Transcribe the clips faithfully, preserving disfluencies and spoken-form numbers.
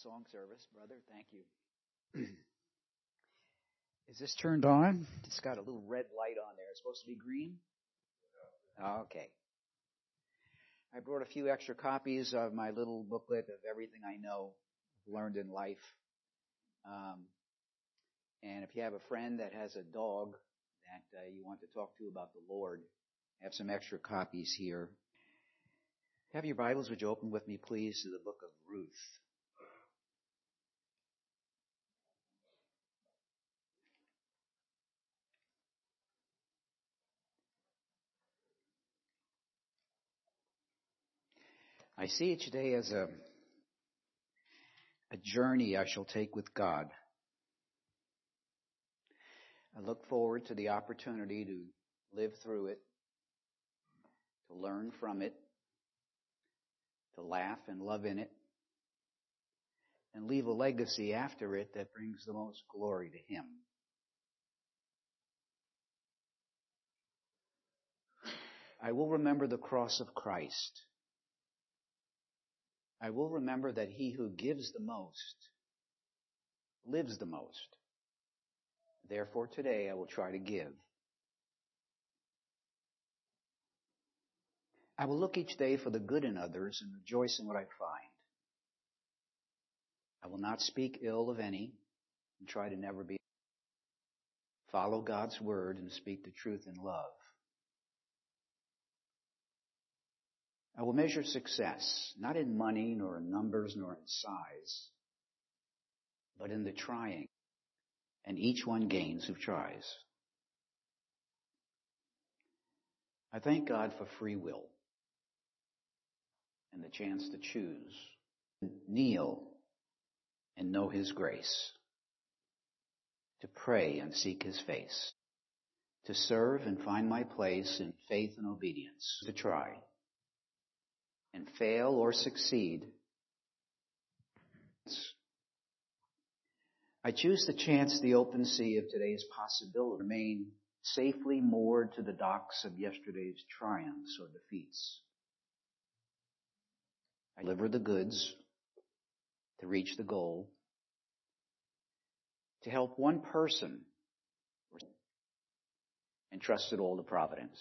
song service, brother. Thank you. Is this turned on? It's got a little red light on there. It's supposed to be green? Okay. I brought a few extra copies of my little booklet of everything I know, learned in life. Um, and if you have a friend that has a dog that uh, you want to talk to about the Lord, I have some extra copies here. Have your Bibles, would you open with me, please, to the book of Ruth. I see each day as a, a journey I shall take with God. I look forward to the opportunity to live through it, to learn from it, to laugh and love in it, and leave a legacy after it that brings the most glory to Him. I will remember the cross of Christ. I will remember that he who gives the most lives the most. Therefore, today I will try to give. I will look each day for the good in others and rejoice in what I find. I will not speak ill of any and try to never be. Follow God's word and speak the truth in love. I will measure success, not in money, nor in numbers, nor in size, but in the trying, and each one gains who tries. I thank God for free will and the chance to choose, kneel and know His grace, to pray and seek His face, to serve and find my place in faith and obedience, to try and fail or succeed. I choose to chance the open sea of today's possibility, remain safely moored to the docks of yesterday's triumphs or defeats. I deliver the goods to reach the goal, to help one person, and trust it all to providence.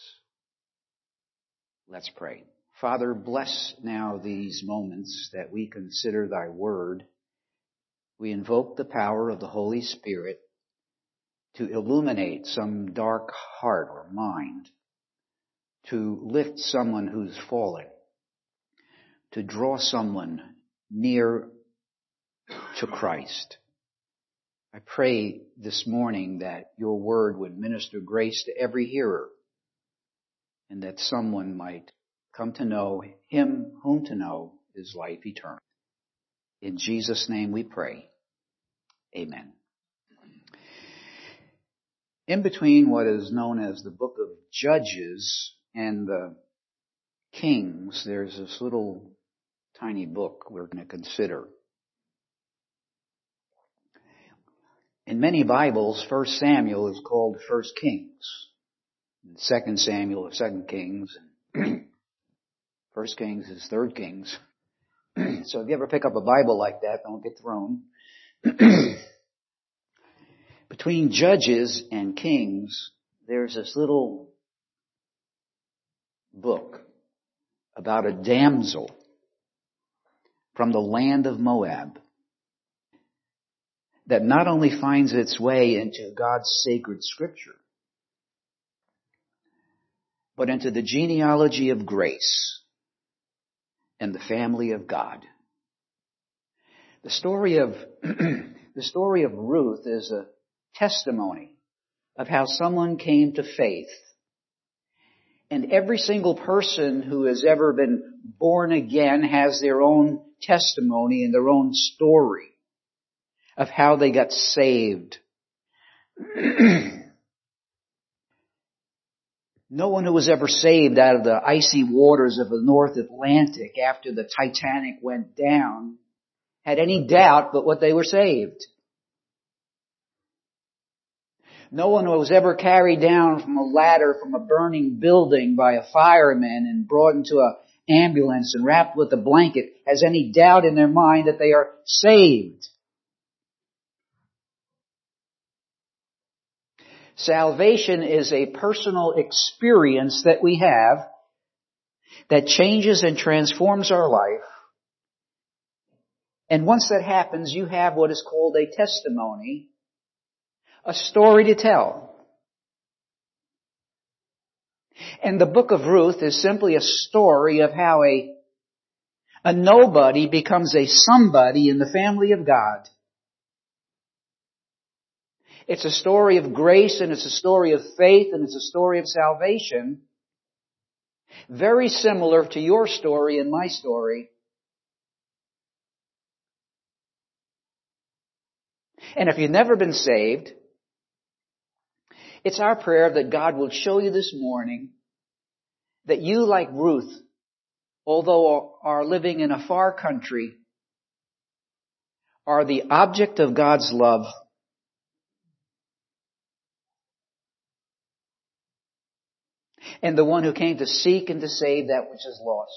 Let's pray. Father, bless now these moments that we consider Thy word. We invoke the power of the Holy Spirit to illuminate some dark heart or mind, to lift someone who's fallen, to draw someone near to Christ. I pray this morning that Your word would minister grace to every hearer, and that someone might come to know Him whom to know is life eternal. In Jesus' name we pray. Amen. In between what is known as the book of Judges and the Kings, there's this little tiny book we're going to consider. In many Bibles, First Samuel is called First Kings. Second Samuel is Second Kings. First Kings is Third Kings. So if you ever pick up a Bible like that, don't get thrown. Between Judges and Kings, there's this little book about a damsel from the land of Moab that not only finds its way into God's sacred scripture, but into the genealogy of grace and the family of God. The story of the story of Ruth is a testimony of how someone came to faith. And every single person who has ever been born again has their own testimony and their own story of how they got saved. No one who was ever saved out of the icy waters of the North Atlantic after the Titanic went down had any doubt but what they were saved. No one was ever carried down from a ladder from a burning building by a fireman and brought into a ambulance and wrapped with a blanket has any doubt in their mind that they are saved. Salvation is a personal experience that we have that changes and transforms our life. And once that happens, you have what is called a testimony, a story to tell. And the book of Ruth is simply a story of how a, a nobody becomes a somebody in the family of God. It's a story of grace, and it's a story of faith, and it's a story of salvation. Very similar to your story and my story. And if you've never been saved, it's our prayer that God will show you this morning that you, like Ruth, although are living in a far country, are the object of God's love. And the one who came to seek and to save that which is lost.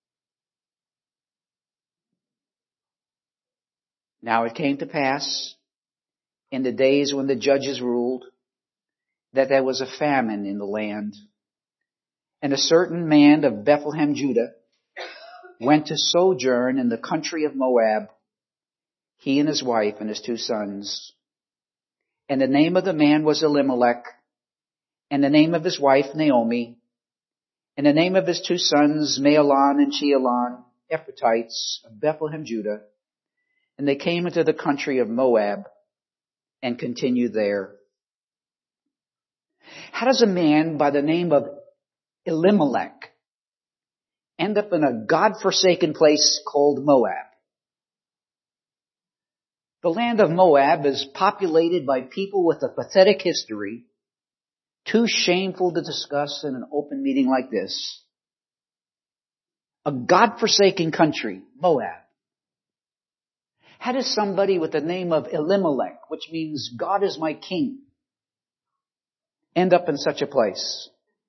Now it came to pass in the days when the judges ruled that there was a famine in the land. And a certain man of Bethlehem, Judah, went to sojourn in the country of Moab, he and his wife and his two sons. And the name of the man was Elimelech, and the name of his wife Naomi, and the name of his two sons Mahlon and Chilion, Ephrathites of Bethlehem, Judah. And they came into the country of Moab and continued there. How does a man by the name of Elimelech end up in a God-forsaken place called Moab? The land of Moab is populated by people with a pathetic history, too shameful to discuss in an open meeting like this. A God-forsaken country, Moab. How does somebody with the name of Elimelech, which means God is my king, end up in such a place?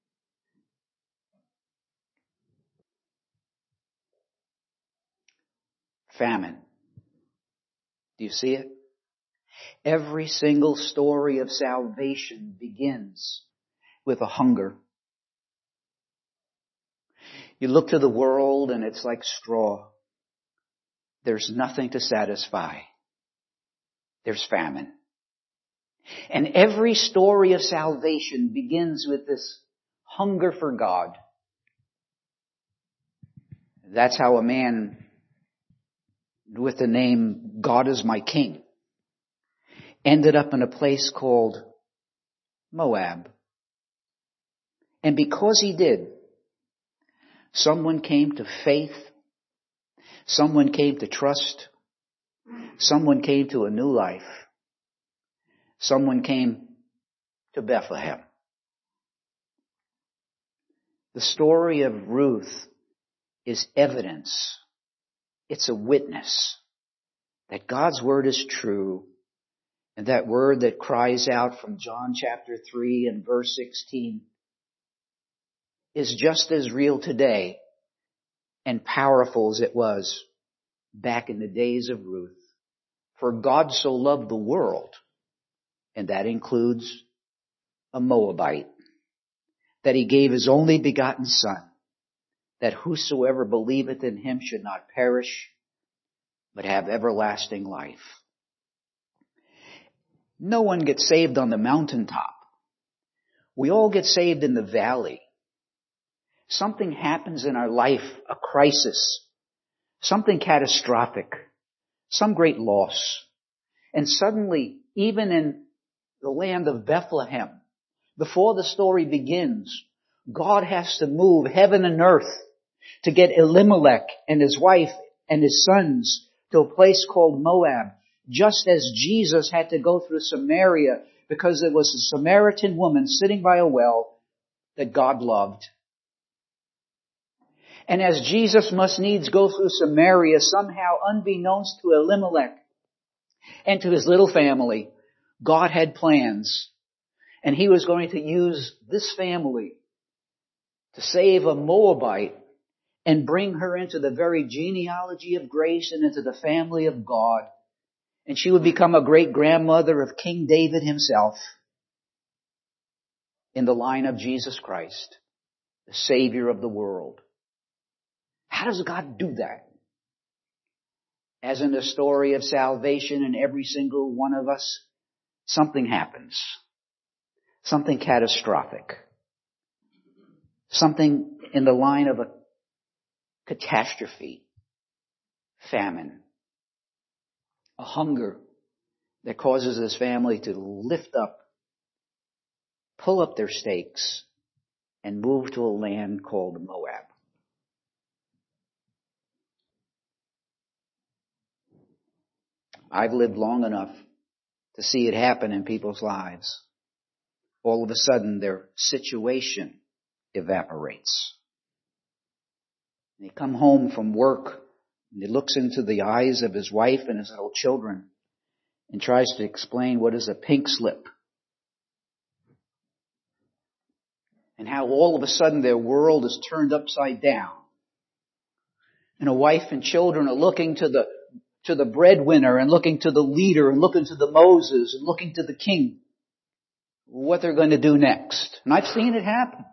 Famine. Do you see it? Every single story of salvation begins with a hunger. You look to the world and it's like straw. There's nothing to satisfy. There's famine. And every story of salvation begins with this hunger for God. That's how a man with the name God is my king ended up in a place called Moab. And because he did, someone came to faith, someone came to trust, someone came to a new life, someone came to Bethlehem. The story of Ruth is evidence. It's a witness that God's word is true, and that word that cries out from John chapter three and verse sixteen is just as real today and powerful as it was back in the days of Ruth. For God so loved the world, and that includes a Moabite, that he gave his only begotten Son, that whosoever believeth in him should not perish, but have everlasting life. No one gets saved on the mountaintop. We all get saved in the valley. Something happens in our life, a crisis, something catastrophic, some great loss. And suddenly, even in the land of Bethlehem, before the story begins, God has to move heaven and earth to get Elimelech and his wife and his sons to a place called Moab, just as Jesus had to go through Samaria because there was a Samaritan woman sitting by a well that God loved. And as Jesus must needs go through Samaria, somehow unbeknownst to Elimelech and to his little family, God had plans. And he was going to use this family to save a Moabite and bring her into the very genealogy of grace and into the family of God. And she would become a great grandmother of King David himself in the line of Jesus Christ, the Savior of the world. How does God do that? As in the story of salvation in every single one of us, something happens. Something catastrophic. Something in the line of a catastrophe. Famine. A hunger that causes this family to lift up, pull up their stakes, and move to a land called Moab. I've lived long enough to see it happen in people's lives. All of a sudden, their situation evaporates. They come home from work, and he looks into the eyes of his wife and his little children and tries to explain what is a pink slip. And how all of a sudden their world is turned upside down. And a wife and children are looking to the to the breadwinner and looking to the leader and looking to the Moses and looking to the king. What they're going to do next. And I've seen it happen.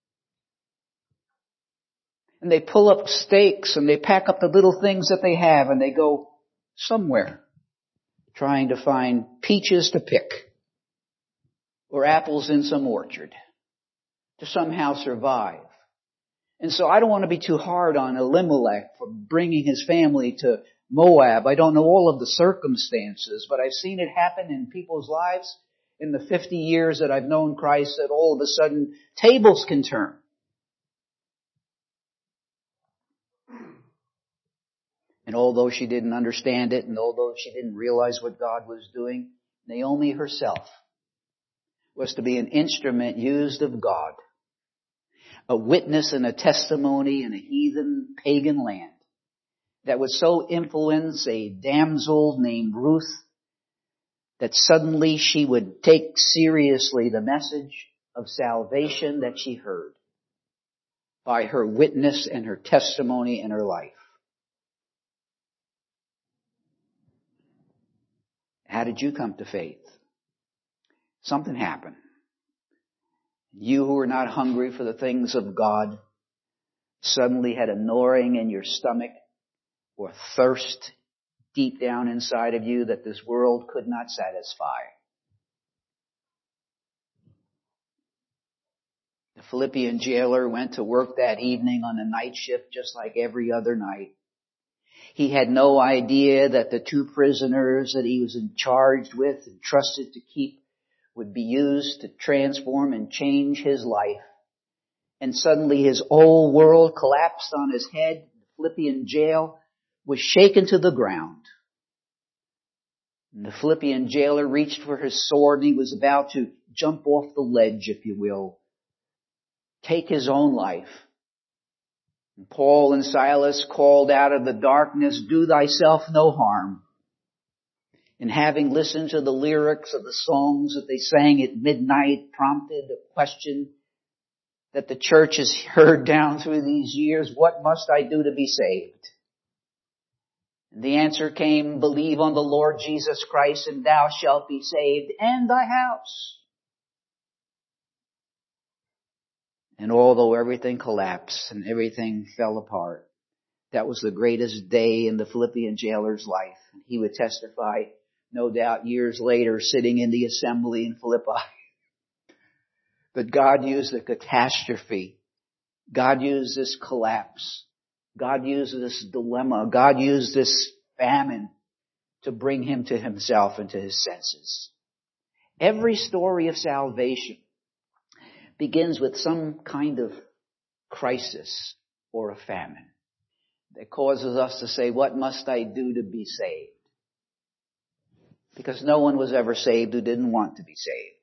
And they pull up stakes and they pack up the little things that they have and they go somewhere trying to find peaches to pick or apples in some orchard to somehow survive. And so I don't want to be too hard on Elimelech for bringing his family to Moab. I don't know all of the circumstances, but I've seen it happen in people's lives in the fifty years that I've known Christ, that all of a sudden tables can turn. And although she didn't understand it, and although she didn't realize what God was doing, Naomi herself was to be an instrument used of God, a witness and a testimony in a heathen pagan land that would so influence a damsel named Ruth that suddenly she would take seriously the message of salvation that she heard by her witness and her testimony in her life. How did you come to faith? Something happened. You who were not hungry for the things of God suddenly had a gnawing in your stomach or thirst deep down inside of you that this world could not satisfy. The Philippian jailer went to work that evening on a night shift just like every other night. He had no idea that the two prisoners that he was charged with and trusted to keep would be used to transform and change his life. And suddenly his whole world collapsed on his head. The Philippian jail was shaken to the ground. And the Philippian jailer reached for his sword and he was about to jump off the ledge, if you will, take his own life. And Paul and Silas called out of the darkness, "Do thyself no harm." And having listened to the lyrics of the songs that they sang at midnight, prompted a question that the church has heard down through these years: what must I do to be saved? And the answer came: believe on the Lord Jesus Christ and thou shalt be saved, and thy house. And although everything collapsed and everything fell apart, that was the greatest day in the Philippian jailer's life. He would testify, no doubt years later, sitting in the assembly in Philippi, that God used the catastrophe. God used this collapse. God used this dilemma. God used this famine to bring him to himself and to his senses. Every story of salvation begins with some kind of crisis or a famine that causes us to say, what must I do to be saved? Because no one was ever saved who didn't want to be saved.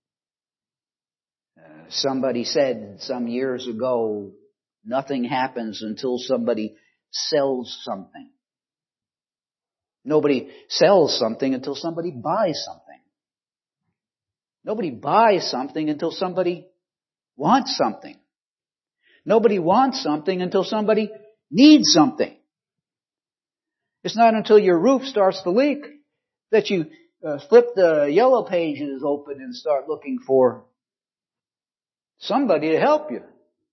Uh, somebody said some years ago, nothing happens until somebody sells something. Nobody sells something until somebody buys something. Nobody buys something until somebody wants something. Nobody wants something until somebody need something. It's not until your roof starts to leak that you uh, flip the yellow pages open and start looking for somebody to help you.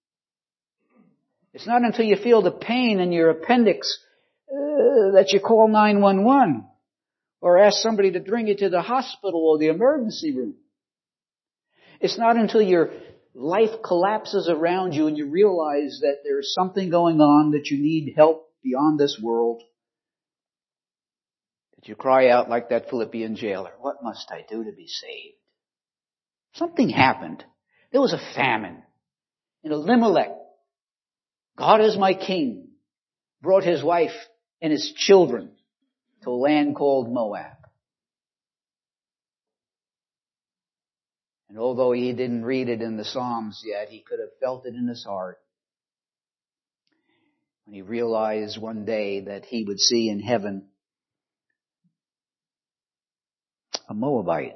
It's not until you feel the pain in your appendix uh, that you call nine one one or ask somebody to bring you to the hospital or the emergency room. It's not until your life collapses around you and you realize that there's something going on, that you need help beyond this world, that you cry out like that Philippian jailer, what must I do to be saved? Something happened. There was a famine. And Elimelech, God is my king, brought his wife and his children to a land called Moab. And although he didn't read it in the Psalms yet, he could have felt it in his heart when he realized one day that he would see in heaven a Moabite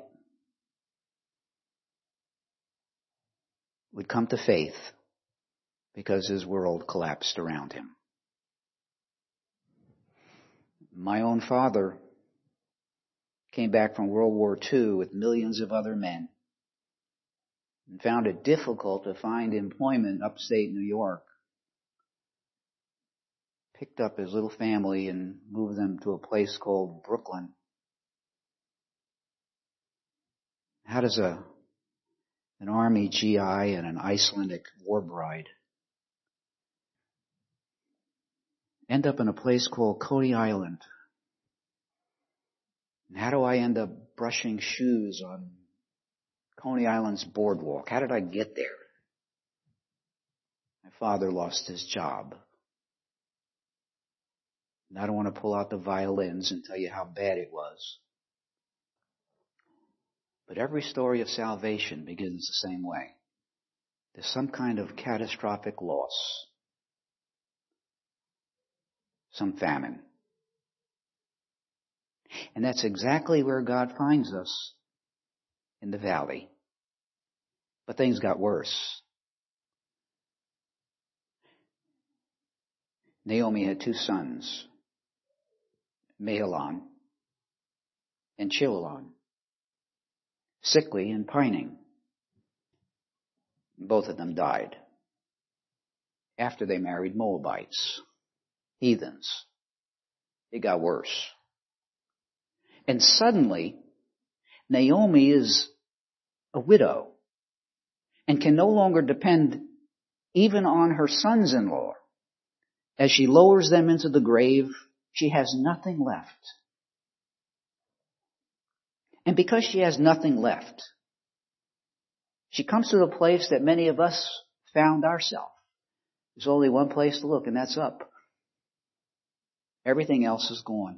would come to faith because his world collapsed around him. My own father came back from World War Two with millions of other men and found it difficult to find employment upstate New York. Picked up his little family and moved them to a place called Brooklyn. How does a an Army G I and an Icelandic war bride end up in a place called Coney Island? And how do I end up brushing shoes on Coney Island's boardwalk? How did I get there? My father lost his job. And I don't want to pull out the violins and tell you how bad it was. But every story of salvation begins the same way. There's some kind of catastrophic loss. Some famine. And that's exactly where God finds us, in the valley. But things got worse. Naomi had two sons, Mahlon and Chilion, sickly and pining. Both of them died after they married Moabites, heathens. It got worse. And suddenly, Naomi is a widow and can no longer depend even on her sons-in-law. As she lowers them into the grave, she has nothing left. And because she has nothing left, she comes to the place that many of us found ourselves. There's only one place to look, and that's up. Everything else is gone.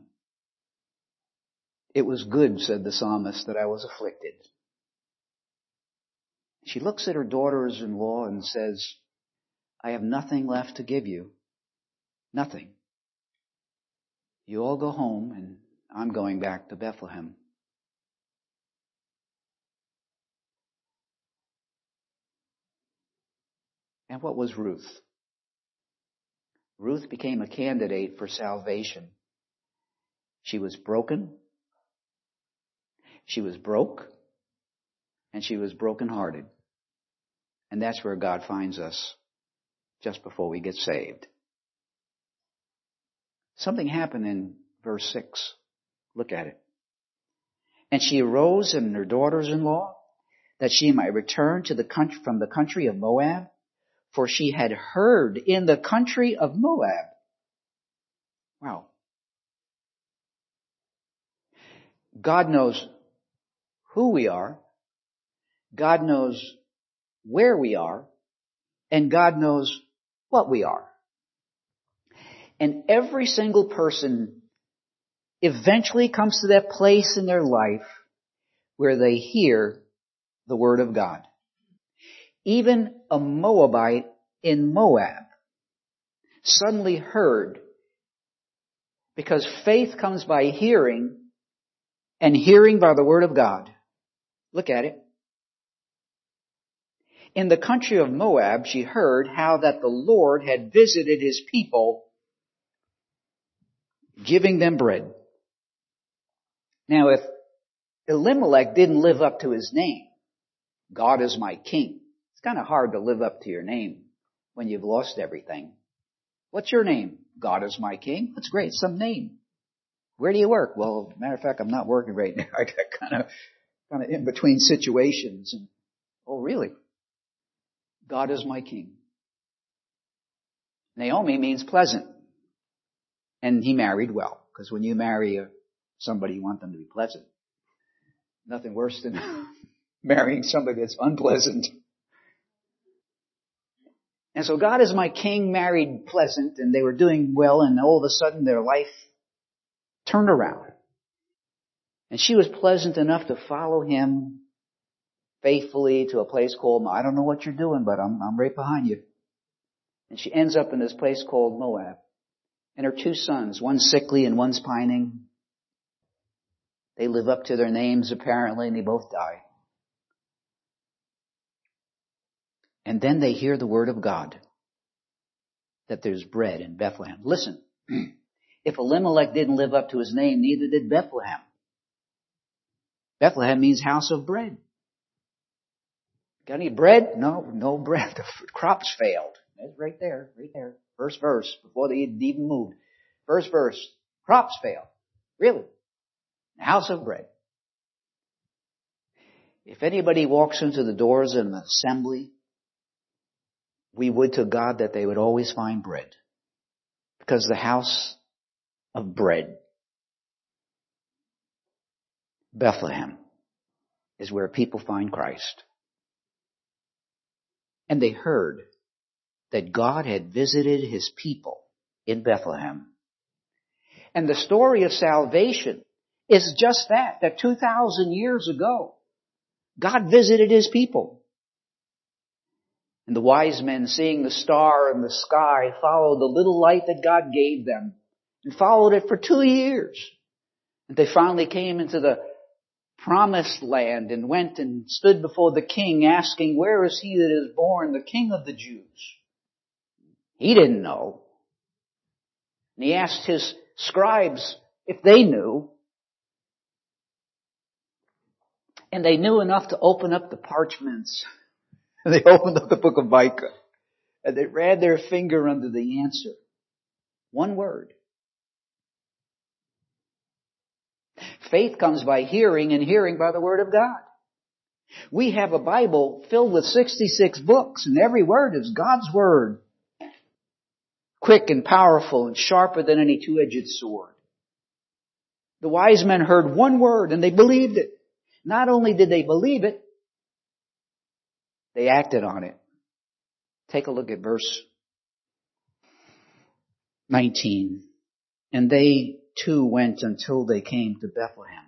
It was good, said the psalmist, that I was afflicted. She looks at her daughters-in-law and says, I have nothing left to give you. Nothing. You all go home, and I'm going back to Bethlehem. And what was Ruth? Ruth became a candidate for salvation. She was broken. She was broke. And she was brokenhearted. And that's where God finds us just before we get saved. Something happened in verse six. Look at it. And she arose and her daughters-in-law, that she might return to the country, from the country of Moab, for she had heard in the country of Moab. Wow. God knows who we are. God knows where we are. And God knows what we are. And every single person eventually comes to that place in their life where they hear the word of God. Even a Moabite in Moab suddenly heard, because faith comes by hearing, and hearing by the word of God. Look at it. In the country of Moab, she heard how that the Lord had visited his people giving them bread. Now, if Elimelech didn't live up to his name, God is my king, it's kind of hard to live up to your name when you've lost everything. What's your name? God is my king. That's great. Some name. Where do you work? Well, matter of fact, I'm not working right now. I got kind of, kind of in between situations. And, oh, really? God is my king. Naomi means pleasant. And he married well. Because when you marry a, somebody, you want them to be pleasant. Nothing worse than marrying somebody that's unpleasant. And so God is my king married pleasant, and they were doing well, and all of a sudden their life turned around. And she was pleasant enough to follow him faithfully to a place called, I don't know what you're doing, but I'm, I'm right behind you. And she ends up in this place called Moab. And her two sons, one's sickly and one's pining. They live up to their names apparently, and they both die. And then they hear the word of God that there's bread in Bethlehem. Listen, if Elimelech didn't live up to his name, neither did Bethlehem. Bethlehem means house of bread. Got any bread? No, no bread. The crops failed. It's right there, right there. First verse, before they even moved. First verse, crops failed. Really? House of bread. If anybody walks into the doors of an assembly, we would to God that they would always find bread. Because the house of bread, Bethlehem, is where people find Christ. And they heard that God had visited his people in Bethlehem. And the story of salvation is just that, that two thousand years ago, God visited his people. And the wise men, seeing the star in the sky, followed the little light that God gave them and followed it for two years. And they finally came into the promised land and went and stood before the king asking, where is he that is born, the King of the Jews? He didn't know. And he asked his scribes if they knew. And they knew enough to open up the parchments. And they opened up the book of Micah. And they ran their finger under the answer. One word. Faith comes by hearing, and hearing by the word of God. We have a Bible filled with sixty-six books, and every word is God's word. Quick and powerful and sharper than any two-edged sword. The wise men heard one word and they believed it. Not only did they believe it, they acted on it. Take a look at verse nineteen. And they too went until they came to Bethlehem.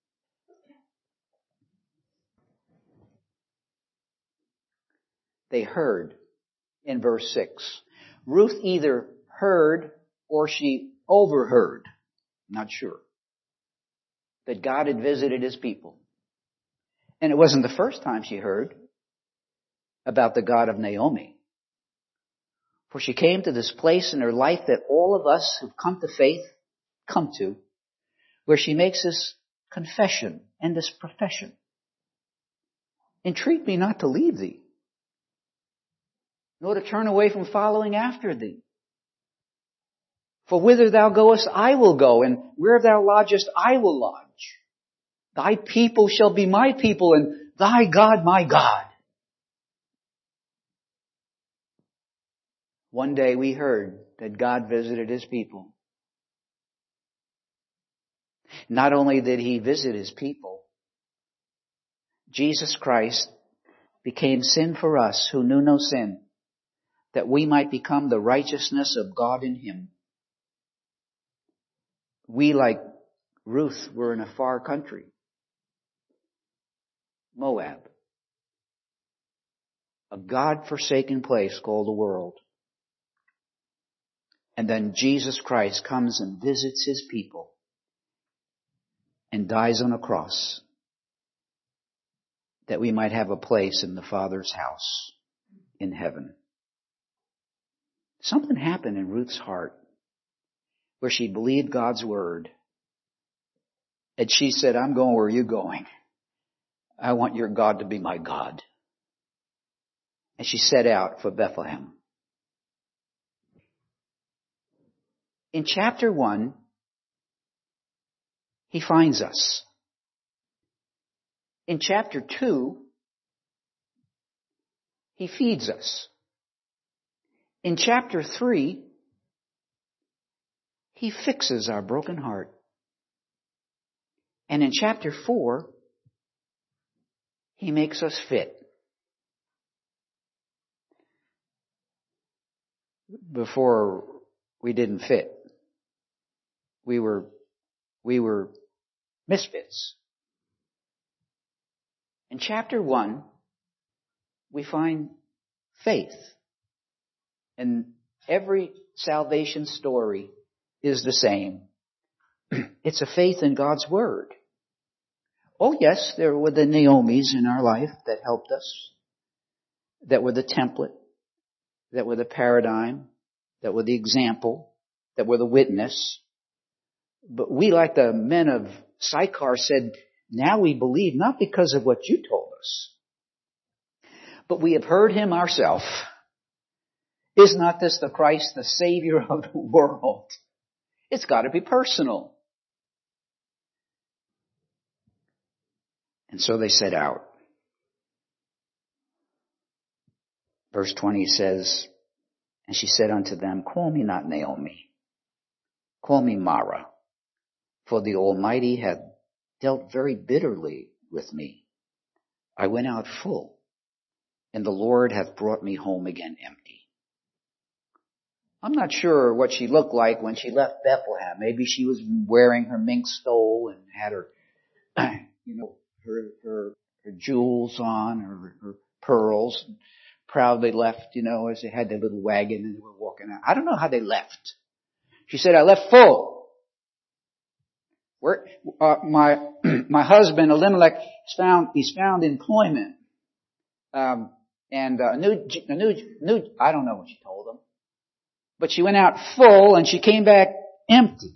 They heard in verse six. Ruth either heard or she overheard, not sure, that God had visited his people. And it wasn't the first time she heard about the God of Naomi. For she came to this place in her life that all of us who've come to faith come to, where she makes this confession and this profession. Entreat me not to leave thee, nor to turn away from following after thee. For whither thou goest, I will go, and where thou lodgest, I will lodge. Thy people shall be my people, and thy God my God. One day we heard that God visited his people. Not only did he visit his people, Jesus Christ became sin for us who knew no sin, that we might become the righteousness of God in him. We, like Ruth, were in a far country, Moab, a God-forsaken place called the world. And then Jesus Christ comes and visits his people and dies on a cross that we might have a place in the Father's house in heaven. Something happened in Ruth's heart. where she believed God's word. And she said, I'm going where you're going. I want your God to be my God. And she set out for Bethlehem. In chapter one, he finds us. In chapter two, he feeds us. In chapter three, he fixes our broken heart. And in chapter four, he makes us fit. Before we didn't fit. We were, we were misfits. In chapter one, we find faith. And every salvation story is the same. It's a faith in God's word. Oh yes, there were the Naomis in our life that helped us, that were the template, that were the paradigm, that were the example, that were the witness. But we, like the men of Sychar, said, now we believe not because of what you told us, but we have heard him ourselves. Is not this the Christ, the Savior of the world? It's got to be personal. And so they set out. Verse twenty says, and she said unto them, call me not Naomi, call me Mara, for the Almighty hath dealt very bitterly with me. I went out full, and the Lord hath brought me home again empty. I'm not sure what she looked like when she left Bethlehem. Maybe she was wearing her mink stole and had her, you know, her, her, her jewels on, her, her pearls. Proudly left, you know, as they had their little wagon and they were walking out. I don't know how they left. She said, I left full. Where, uh, my, my husband, Elimelech, is found, he's found employment. Um, and, uh, new, new, new, I don't know what she told him. But she went out full and she came back empty.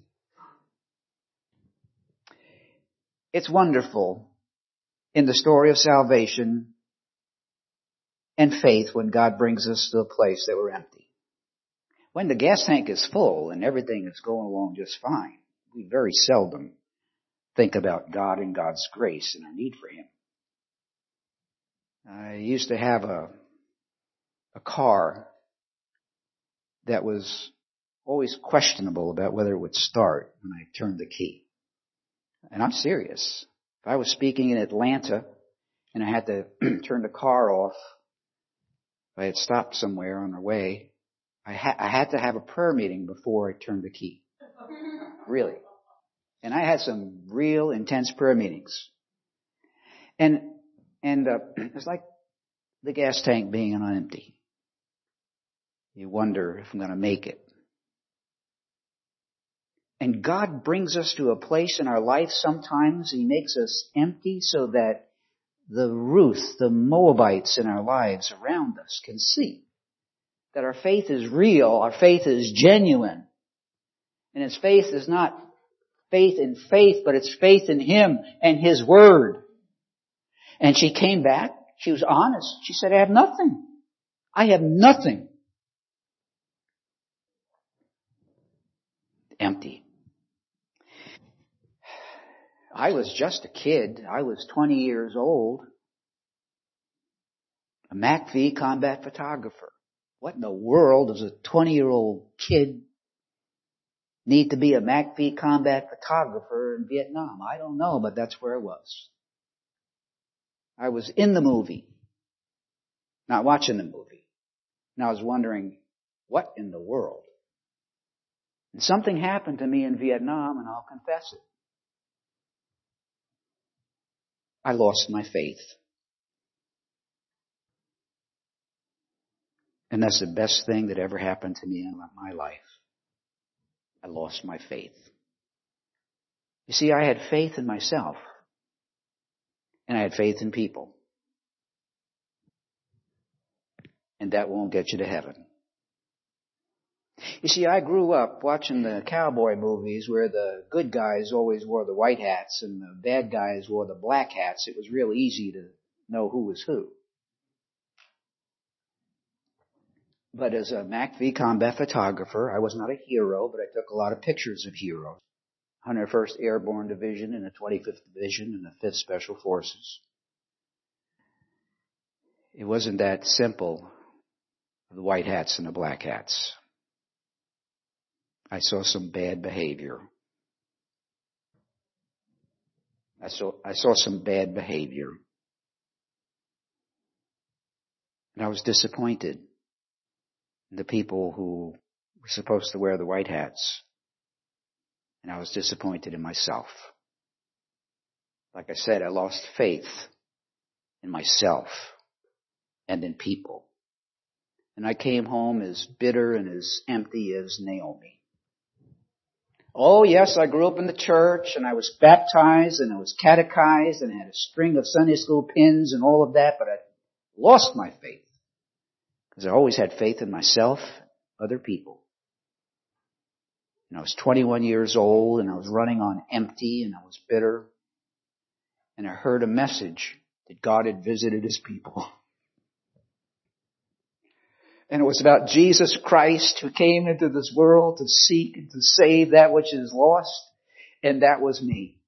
It's wonderful in the story of salvation and faith when God brings us to a place that we're empty. When the gas tank is full and everything is going along just fine, we very seldom think about God and God's grace and our need for Him. I used to have a, a car that was always questionable about whether it would start when I turned the key. And I'm serious. If I was speaking in Atlanta and I had to turn the car off, if I had stopped somewhere on the way, I, ha- I had to have a prayer meeting before I turned the key. Really. And I had some real intense prayer meetings. And, and, uh, it's like the gas tank being on empty. You wonder if I'm going to make it. And God brings us to a place in our life sometimes. He makes us empty so that the Ruth, the Moabites in our lives around us can see that our faith is real, our faith is genuine. And His faith is not faith in faith, but it's faith in Him and His Word. And she came back. She was honest. She said, I have nothing. I have nothing. Empty. I was just a kid. I was twenty years old. A M A C V combat photographer. What in the world does a twenty-year-old kid need to be a M A C V combat photographer in Vietnam? I don't know, but that's where I was. I was in the movie, not watching the movie. And I was wondering, what in the world? And something happened to me in Vietnam, and I'll confess it. I lost my faith. And that's the best thing that ever happened to me in my life. I lost my faith. You see, I had faith in myself. And I had faith in people. And that won't get you to heaven. You see, I grew up watching the cowboy movies where the good guys always wore the white hats and the bad guys wore the black hats. It was real easy to know who was who. But as a M A C V combat photographer, I was not a hero, but I took a lot of pictures of heroes. one hundred first Airborne Division and the twenty-fifth Division and the fifth Special Forces. It wasn't that simple, the white hats and the black hats. I saw some bad behavior. I saw, I saw some bad behavior. And I was disappointed in the people who were supposed to wear the white hats. And I was disappointed in myself. Like I said, I lost faith in myself and in people. And I came home as bitter and as empty as Naomi. Oh, yes, I grew up in the church, and I was baptized, and I was catechized, and I had a string of Sunday school pins and all of that, but I lost my faith. Because I always had faith in myself, other people. And I was twenty-one years old, and I was running on empty, and I was bitter. And I heard a message that God had visited His people. And it was about Jesus Christ who came into this world to seek and to save that which is lost. And that was me.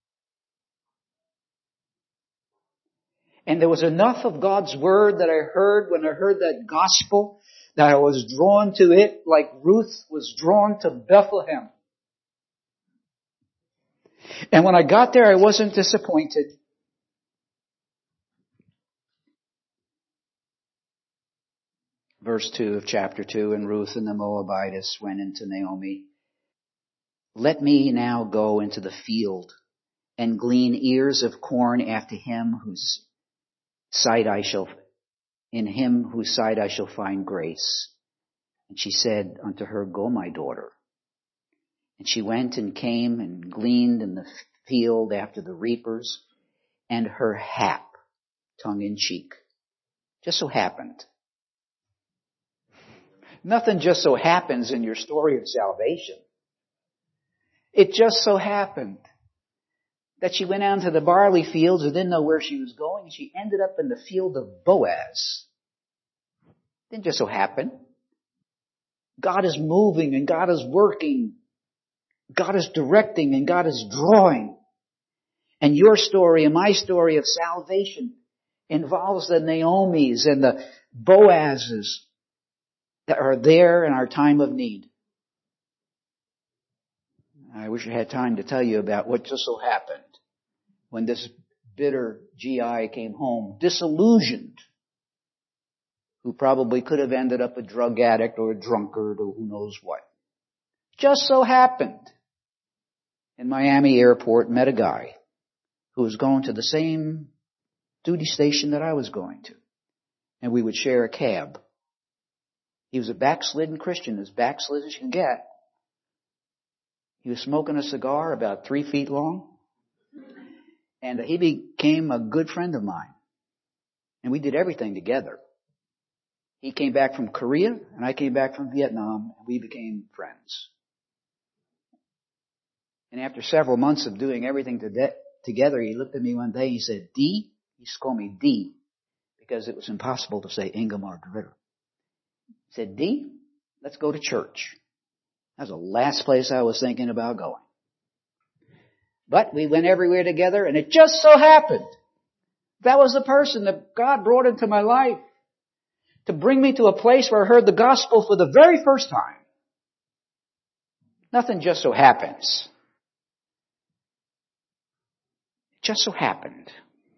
And there was enough of God's Word that I heard when I heard that gospel that I was drawn to it like Ruth was drawn to Bethlehem. And when I got there, I wasn't disappointed. Verse two of chapter two, and Ruth and the Moabitess went into Naomi. Let me now go into the field and glean ears of corn after him whose sight I shall, in him whose sight I shall find grace. And she said unto her, Go, my daughter. And she went and came and gleaned in the field after the reapers, and her hap, tongue in cheek, just so happened. Nothing just so happens in your story of salvation. It just so happened that she went out to the barley fields and didn't know where she was going. She ended up in the field of Boaz. Didn't just so happen. God is moving and God is working. God is directing and God is drawing. And your story and my story of salvation involves the Naomis and the Boazes that are there in our time of need. I wish I had time to tell you about what just so happened when this bitter G I came home, disillusioned, who probably could have ended up a drug addict or a drunkard or who knows what. Just so happened in Miami airport met a guy who was going to the same duty station that I was going to. And we would share a cab. He was a backslidden Christian, as backslid as you can get. He was smoking a cigar about three feet long. And he became a good friend of mine. And we did everything together. He came back from Korea, and I came back from Vietnam, and we became friends. And after several months of doing everything to de- together, he looked at me one day and he said, D? He used to call me D, because it was impossible to say Ingemar de Ritter. He said, D, let's go to church. That was the last place I was thinking about going. But we went everywhere together, and it just so happened that was the person that God brought into my life to bring me to a place where I heard the gospel for the very first time. Nothing just so happens. It just so happened.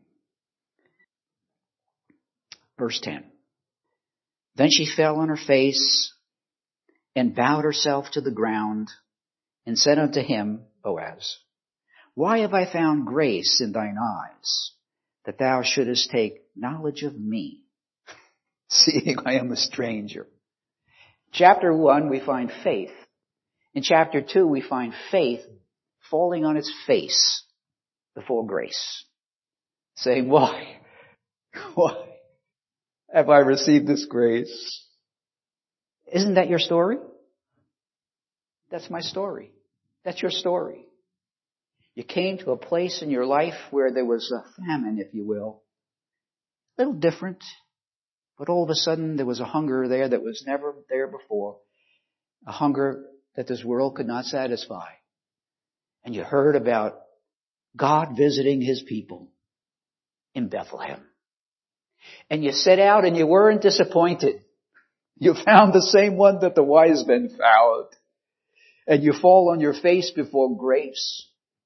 Verse ten. Then she fell on her face and bowed herself to the ground and said unto him, Boaz, why have I found grace in thine eyes, that thou shouldest take knowledge of me, seeing I am a stranger? Chapter one, we find faith. In chapter two, we find faith falling on its face before grace, saying, why? Why have I received this grace? Isn't that your story? That's my story. That's your story. You came to a place in your life where there was a famine, if you will. A little different. But all of a sudden there was a hunger there that was never there before. A hunger that this world could not satisfy. And you heard about God visiting His people in Bethlehem. And you set out and you weren't disappointed. You found the same one that the wise men found. And you fall on your face before grace.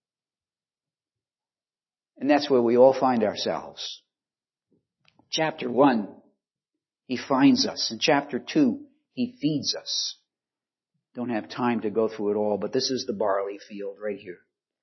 And that's where we all find ourselves. Chapter one, He finds us. In chapter two, He feeds us. Don't have time to go through it all, but this is the barley field right here.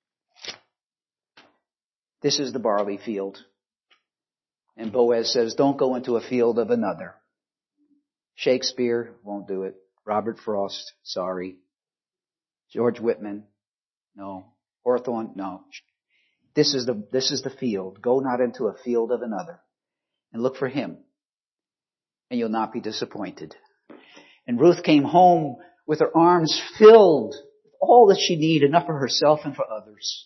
This is the barley field. And Boaz says, don't go into a field of another. Shakespeare won't do it. Robert Frost, sorry. George Whitman, no. Hawthorne, no. This is the, this is the field. Go not into a field of another. And look for Him. And you'll not be disappointed. And Ruth came home with her arms filled with all that she needed, enough for herself and for others.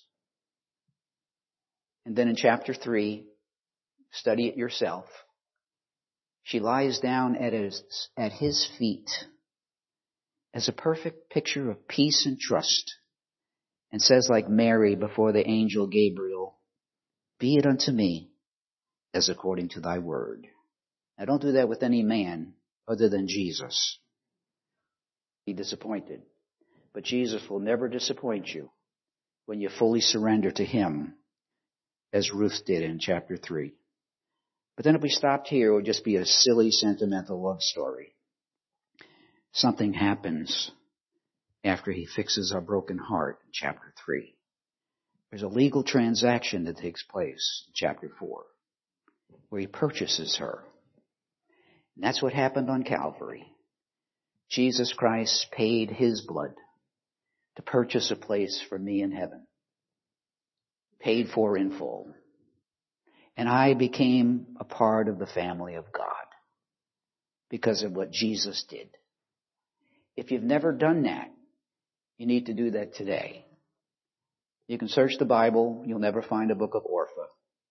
And then in chapter three, study it yourself. She lies down at his, at his feet as a perfect picture of peace and trust, and says like Mary before the angel Gabriel, be it unto me as according to thy word. Now don't do that with any man other than Jesus. Be disappointed. But Jesus will never disappoint you when you fully surrender to Him, as Ruth did in chapter three. But then if we stopped here, it would just be a silly, sentimental love story. Something happens after He fixes our broken heart in chapter three. There's a legal transaction that takes place in chapter four, where He purchases her. And that's what happened on Calvary. Jesus Christ paid His blood to purchase a place for me in heaven. Paid for in full. And I became a part of the family of God because of what Jesus did. If you've never done that, you need to do that today. You can search the Bible. You'll never find a book of Orpah.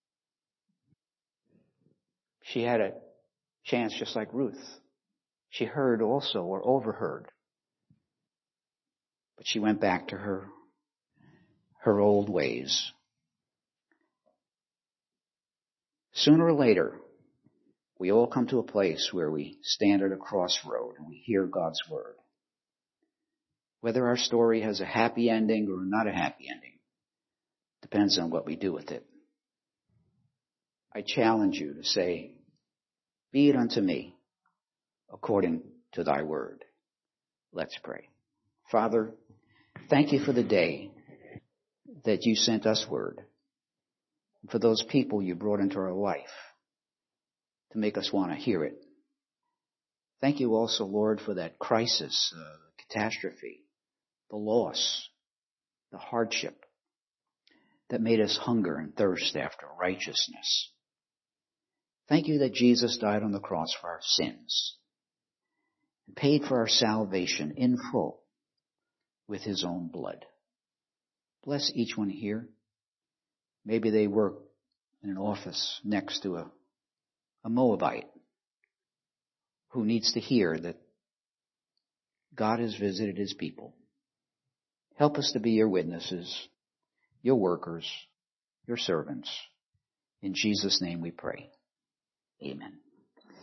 She had a chance just like Ruth. She heard also or overheard. But she went back to her, her old ways. Sooner or later, we all come to a place where we stand at a crossroad and we hear God's word. Whether our story has a happy ending or not a happy ending depends on what we do with it. I challenge you to say, be it unto me according to thy word. Let's pray. Father, thank you for the day that you sent us word. And for those people you brought into our life to make us want to hear it. Thank you also, Lord, for that crisis, uh, catastrophe, the loss, the hardship that made us hunger and thirst after righteousness. Thank you that Jesus died on the cross for our sins and paid for our salvation in full with His own blood. Bless each one here. Maybe they work in an office next to a, a Moabite who needs to hear that God has visited His people. Help us to be your witnesses, your workers, your servants. In Jesus' name we pray.